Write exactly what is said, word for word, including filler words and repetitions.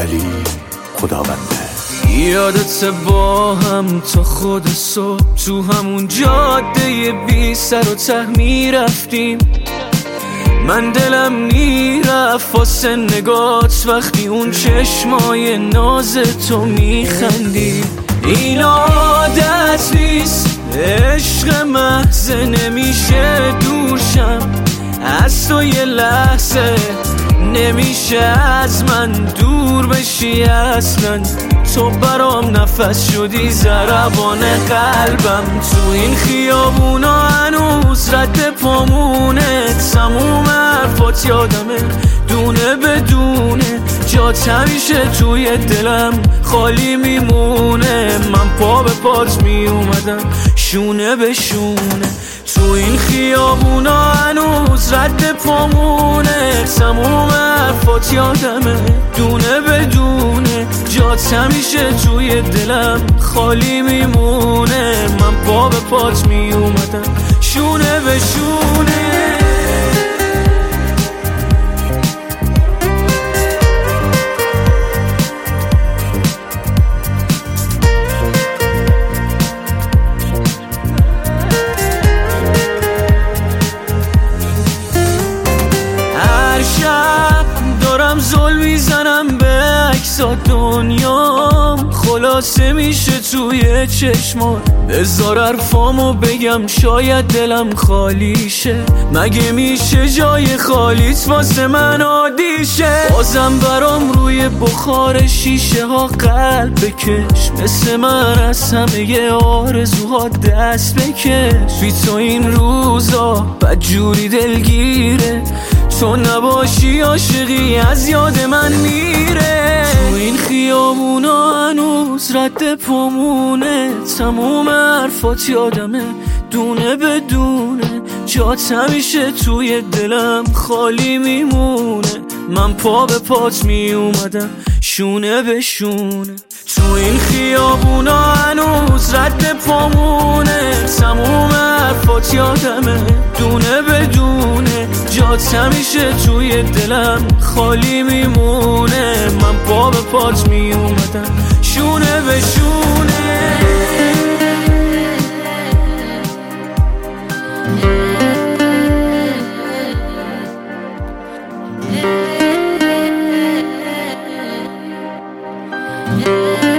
ولی خداونده. یادت با هم تا خود صبح تو همون جاده بی سر و ته میرفتیم، من دلم میرفت واسه نگات وقتی اون چشمای ناز تو میخندی. این عادت نیست، عشق محض نمیشه دورشم از تو یه لحظه، نمیشه از من دور بشی اصلا. تو برام نفس شدی ضربان قلبم، تو این خیابونا هنوز رد پامونه، تموم حرفات یادمه دونه بدونه، جات همیشه توی دلم خالی میمونه. من پا به پات میومدم شونه به شونه، تو این خیابونا هنوز رد پامونه، تموم حرفات یادمه دونه بدونه، جات همیشه توی دلم خالی میمونه. من پا به پات میومدم شونه به شونه. دارم زل میزنم به عکسا دنیام، خلاصه میشه توی چشمات. بذار حرفامو بگم شاید دلم خالی شه، مگه میشه جای خالیت واسه من عادی شه؟ بازم برام روی بخار شیشه ها قلب بکش، مثل من از همه آرزوها دست بکش. بی تو این روزا بدجوری دلگیره، تو نباشی عاشقی از یاد من میره. تو این خیابونا هنوز رد پامونه، تموم حرفات یادمه دونه بدونه، جات همیشه توی دلم خالی میمونه. من پا به پات میومدم شونه به شونه، تو این خیابونا هنوز رد پامونه، تموم حرفات یادمه دونه بدونه، جات همیشه توی دلم خالی میمونه. من پا به پات میومدم شونه به شونه. Yeah.